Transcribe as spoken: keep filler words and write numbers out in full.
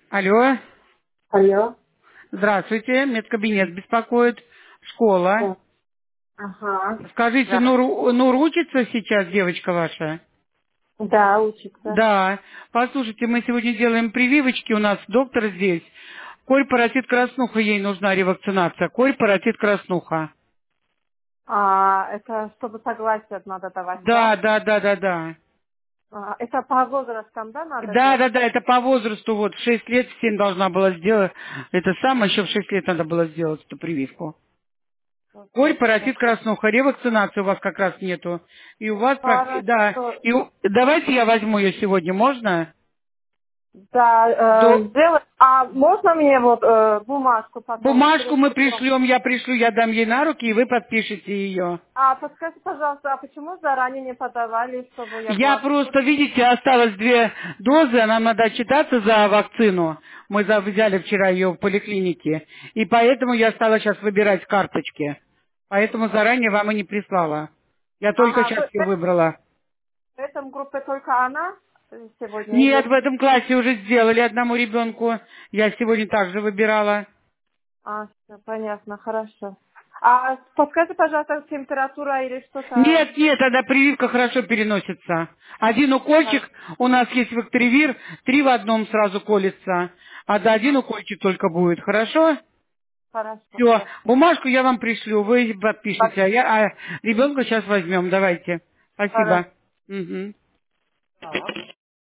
Алло, Алло. здравствуйте, медкабинет беспокоит, школа. Да. Ага. Скажите, Да. Нур, Нур учится сейчас, девочка ваша? Да, учится. Да. Послушайте, мы сегодня делаем прививочки, у нас доктор здесь. Корь, паротит, краснуха, ей нужна ревакцинация. Корь, паротит, краснуха. А, это чтобы согласие надо давать, да? Да, да, да, да, да. А, это по возрастам, да, надо Да, да, делать? да, это по возрасту, вот, в шесть лет, в семь должна была сделать. Это самое, еще в шесть лет надо было сделать эту прививку. Корь, Отлично. паротит, краснуха, ревакцинации у вас как раз нету. И у вас, практи- да, Хорошо. и у- давайте я возьму ее сегодня, можно? Да, э, До... сделать. А можно мне вот э, бумажку потом Бумажку мы пришлем? пришлем, я пришлю, я дам ей на руки, и вы подпишете ее. А подскажите, пожалуйста, а почему заранее не подавали, чтобы я Я была в курсе? просто, видите, осталось две дозы, нам надо отчитаться за вакцину. Мы за- взяли вчера ее в поликлинике. И поэтому я стала сейчас выбирать карточки. Поэтому заранее вам и не прислала. Я только Ага, сейчас в, ее в выбрала. этом группе только она сегодня Нет, или... в этом классе уже сделали одному ребенку. Я сегодня также выбирала. А, всё, понятно, хорошо. А подскажите, пожалуйста, температура или что-то... Нет, нет, тогда прививка хорошо переносится. Один Хор- укольчик, у нас есть Векторивир, три в одном сразу колется. А да, один укольчик только будет, хорошо? Хорошо, Все, хорошо. бумажку я вам пришлю, вы Так, подпишете, а, я, а ребенка сейчас возьмем, давайте. хорошо. Спасибо. Мгм.